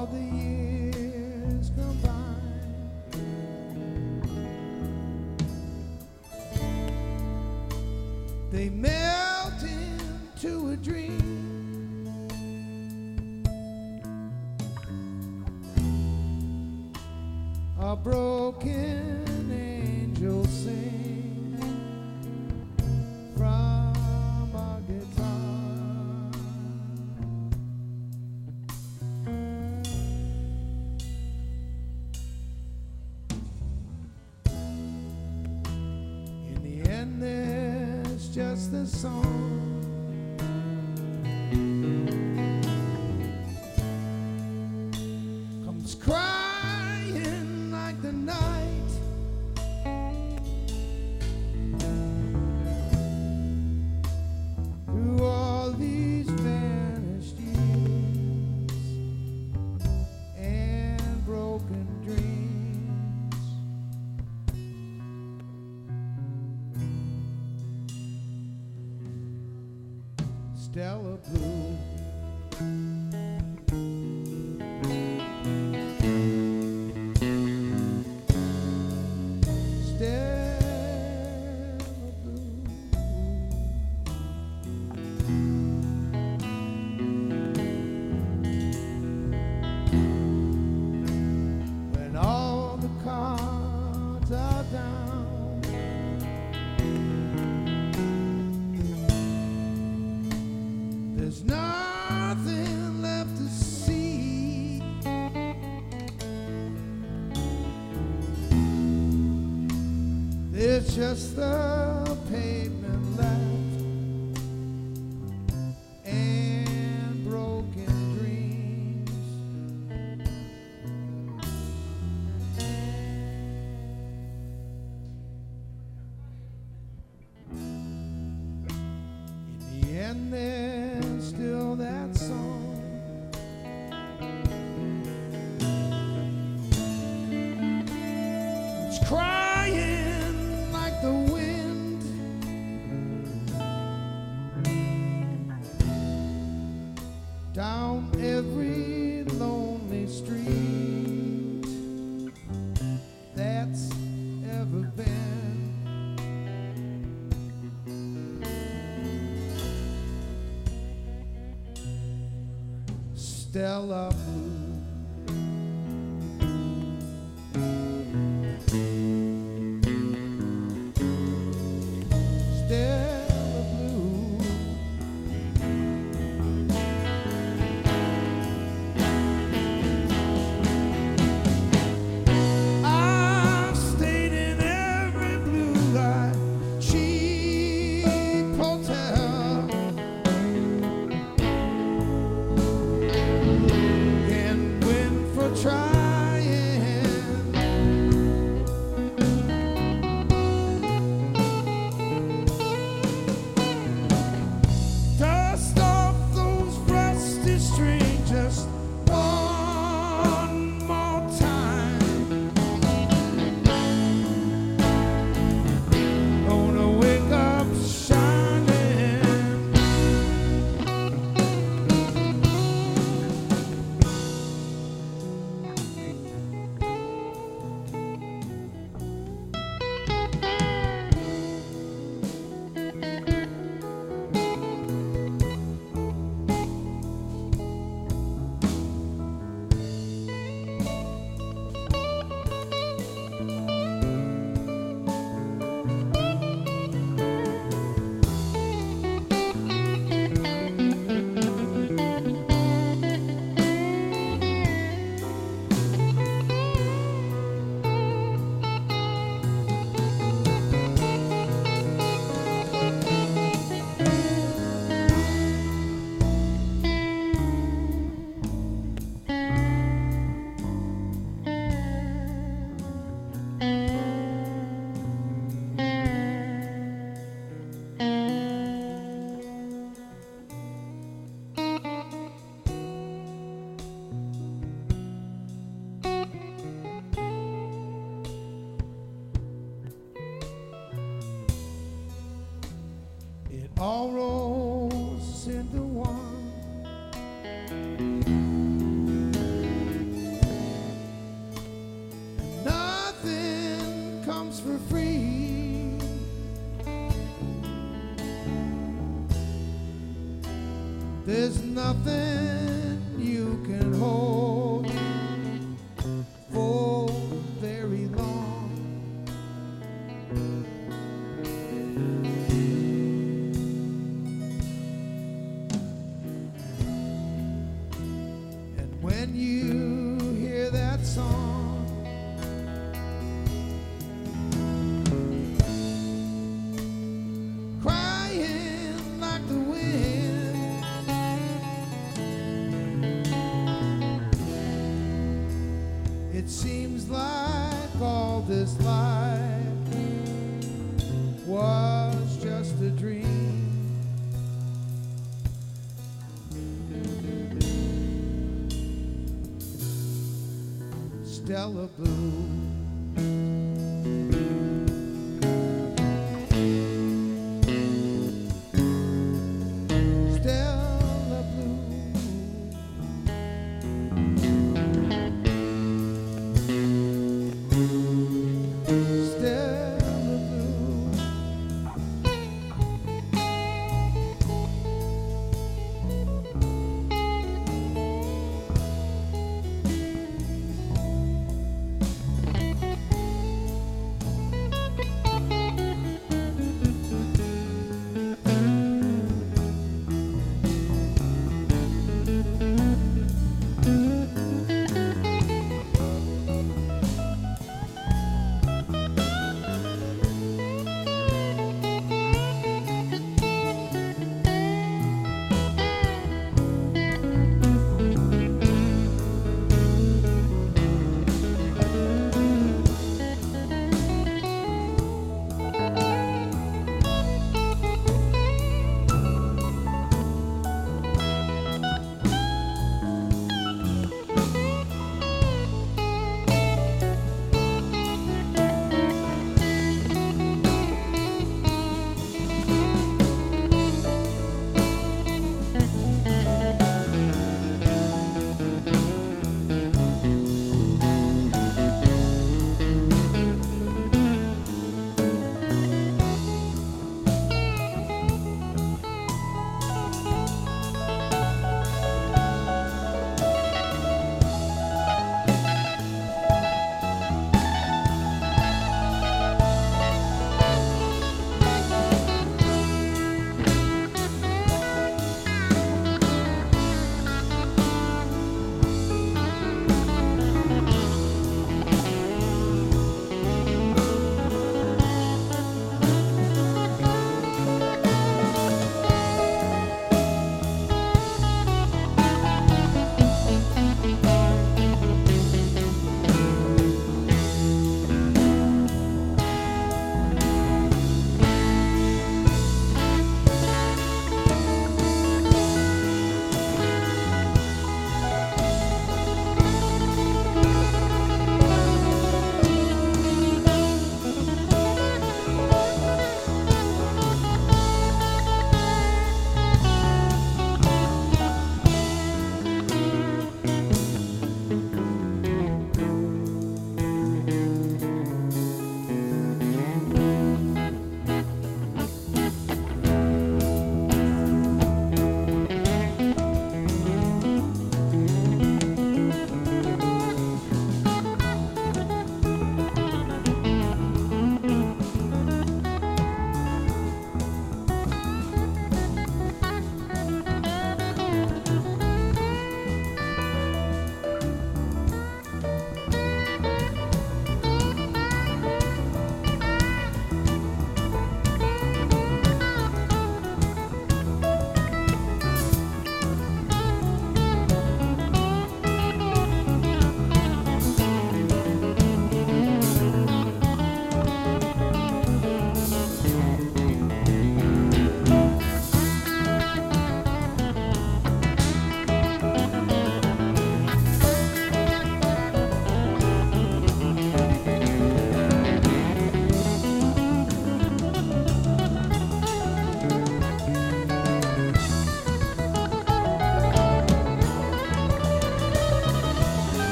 all the years combined. They melt into a dream. A broken angel sing from a guitar. In the end, there's just a song. Comes crying like the night, through all these vanished years and broken dreams. Stella Blue, when all the cards are down, there's nothing left to see. There's just the pavement left and broken dreams. In the end, there's still that song. It's crying like the wind, down every lonely street that's ever been. Stella Blue, Stella Blue, I've stayed in every blue light cheap hotel, and went for trying. Dust off those rusty strings just one more time. Gonna wake up shining. It all rolls into one. There's nothing you can hold for very long. And when you hear that song, crying like the wind, it seems like all this life was just a dream. Stella Blue.